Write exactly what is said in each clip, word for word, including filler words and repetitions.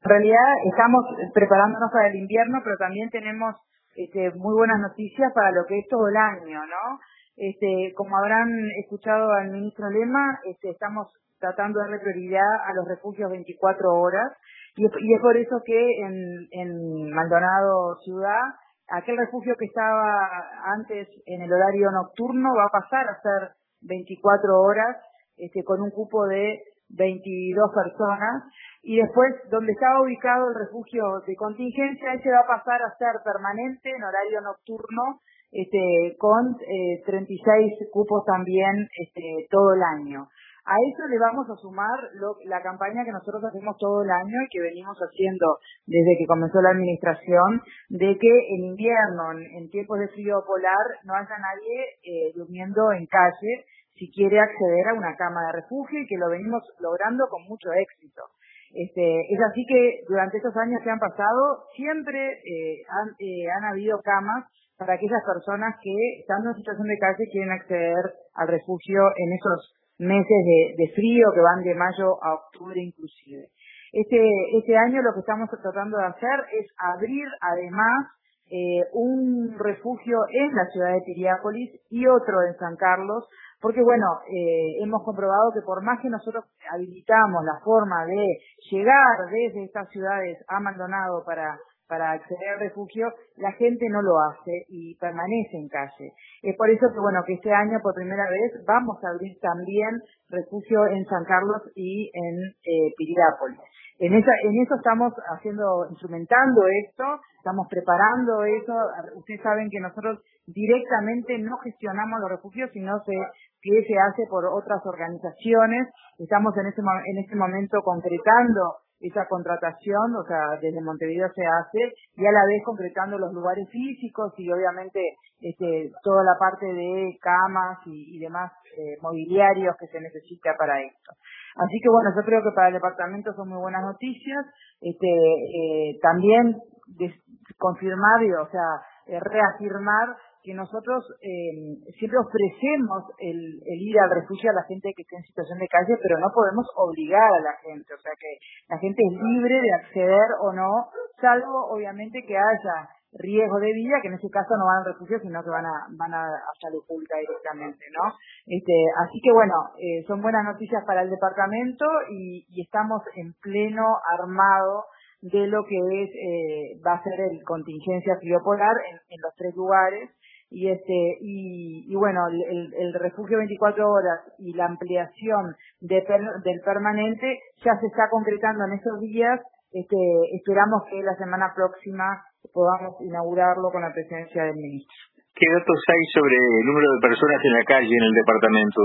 En realidad estamos preparándonos para el invierno, pero también tenemos este, muy buenas noticias para lo que es todo el año, ¿no? Este, como habrán escuchado al ministro Lema, este, estamos tratando de darle prioridad a los refugios veinticuatro horas y, y es por eso que en, en Maldonado Ciudad, aquel refugio que estaba antes en el horario nocturno va a pasar a ser veinticuatro horas este, con un cupo de veintidós personas. Y después, donde estaba ubicado el refugio de contingencia, ese va a pasar a ser permanente en horario nocturno, este, con eh, treinta y seis cupos también este, todo el año. A eso le vamos a sumar lo, la campaña que nosotros hacemos todo el año y que venimos haciendo desde que comenzó la administración, de que en invierno, en, en tiempos de frío polar, no haya nadie eh, durmiendo en calle si quiere acceder a una cama de refugio y que lo venimos logrando con mucho éxito. Este, es así que durante estos años que han pasado siempre eh, han, eh, han habido camas para aquellas personas que, estando en situación de calle, quieren acceder al refugio en esos meses de, de frío que van de mayo a octubre inclusive. Este, este año lo que estamos tratando de hacer es abrir además eh, un refugio en la ciudad de Piriápolis y otro en San Carlos, porque bueno, eh, hemos comprobado que por más que nosotros habilitamos la forma de llegar desde estas ciudades a Maldonado para para acceder al refugio, la gente no lo hace y permanece en calle. Es por eso que bueno, que este año por primera vez vamos a abrir también refugio en San Carlos y en eh, Piriápolis. En esa, en eso estamos haciendo, instrumentando esto, estamos preparando eso. Ustedes saben que nosotros directamente no gestionamos los refugios, sino se, que se hace por otras organizaciones. Estamos en este, en este momento concretando esa contratación, o sea, desde Montevideo se hace, y a la vez concretando los lugares físicos y obviamente este, toda la parte de camas y, y demás eh, mobiliarios que se necesita para esto. Así que bueno, yo creo que para el departamento son muy buenas noticias. Este, eh, también des, confirmar, y, o sea, eh, reafirmar que nosotros eh, siempre ofrecemos el, el ir al refugio a la gente que esté en situación de calle, pero no podemos obligar a la gente, o sea que la gente es libre de acceder o no, salvo obviamente que haya riesgo de vida, que en ese caso no van al refugio, sino que van a van a, a salud pública directamente, ¿no? Este, así que bueno, eh, son buenas noticias para el departamento y, y estamos en pleno armado de lo que es eh, va a ser el contingencia frío-polar en, en los tres lugares. Y este y, y bueno, el, el refugio veinticuatro horas y la ampliación de per, del permanente ya se está concretando en estos días. Este, esperamos que la semana próxima podamos inaugurarlo con la presencia del ministro. ¿Qué datos hay sobre el número de personas en la calle en el departamento?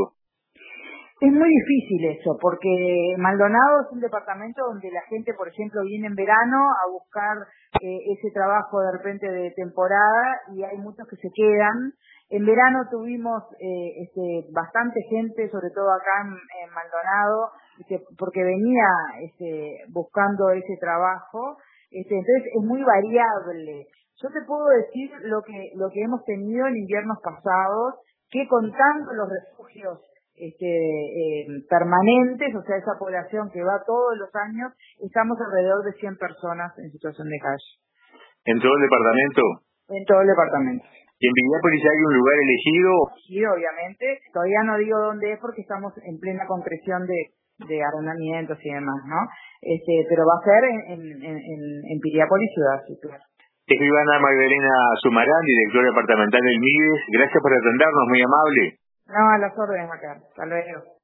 Es muy difícil eso, porque Maldonado es un departamento donde la gente, por ejemplo, viene en verano a buscar eh, ese trabajo de repente de temporada y hay muchos que se quedan. En verano tuvimos eh, este, bastante gente, sobre todo acá en, en Maldonado, este, porque venía este, buscando ese trabajo. Este, entonces es muy variable. Yo te puedo decir lo que lo que hemos tenido en inviernos pasados, que contando los refugios este, eh, permanentes, o sea, esa población que va todos los años, estamos alrededor de cien personas en situación de calle. ¿En todo el departamento? En todo el departamento. ¿Y en Piriápolis hay un lugar elegido? Sí, obviamente. Todavía no digo dónde es porque estamos en plena concreción de, de arrendamientos y demás, ¿no? Este, pero va a ser en, en, en, en Piriápolis ciudad, sí, claro. Escribana Magdalena Sumarán, directora departamental del MIDES, gracias por atendernos, muy amable. No, a las órdenes acá. Hasta luego.